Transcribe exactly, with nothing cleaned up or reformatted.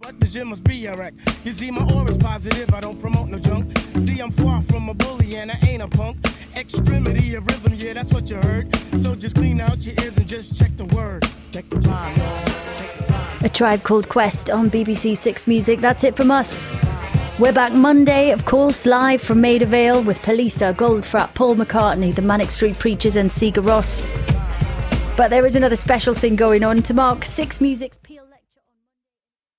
But the gym must be a wreck. You see, my aura's positive, I don't promote no junk. See, I'm far from a bully and I ain't a punk. Extremity of rhythm, yeah, that's what you heard. So just clean out your ears and just check the word. Check the rhyme, y'all. Check the rhyme. A Tribe Called Quest on B B C Six Music. That's it from us. We're back Monday, of course, live from Maida Vale with Palisa, Goldfrapp, Paul McCartney, the Manic Street Preachers and Sigur Rós. But there is another special thing going on to mark Six Music's Peel